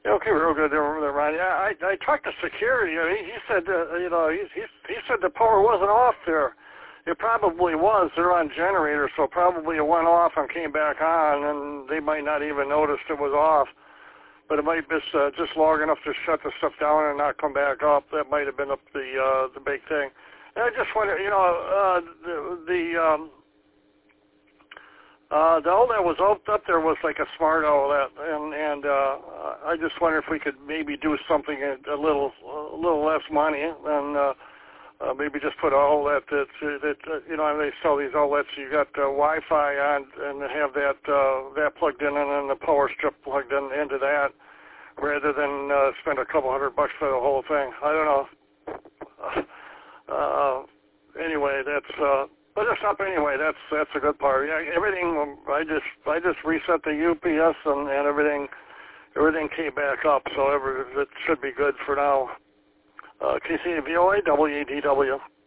Yeah, okay, real good there, Ron. Yeah, I talked to security. He said, he said the power wasn't off there. It probably was. They're on generators, so probably it went off and came back on, and they might not even notice it was off. But it might be just long enough to shut the stuff down and not come back up. That might have been the big thing. And I just wonder, the OLED was up there was like a smart OLED, and I just wonder if we could maybe do something a little less money and maybe just put a OLED that they sell these OLEDs. You got Wi-Fi on and have that plugged in and then the power strip plugged into that, rather than spend a couple $100 for the whole thing. I don't know. Anyway, that's. But it's up anyway. That's a good part. Yeah, everything. I just reset the UPS and everything came back up. So it should be good for now. KCVOA WEDW.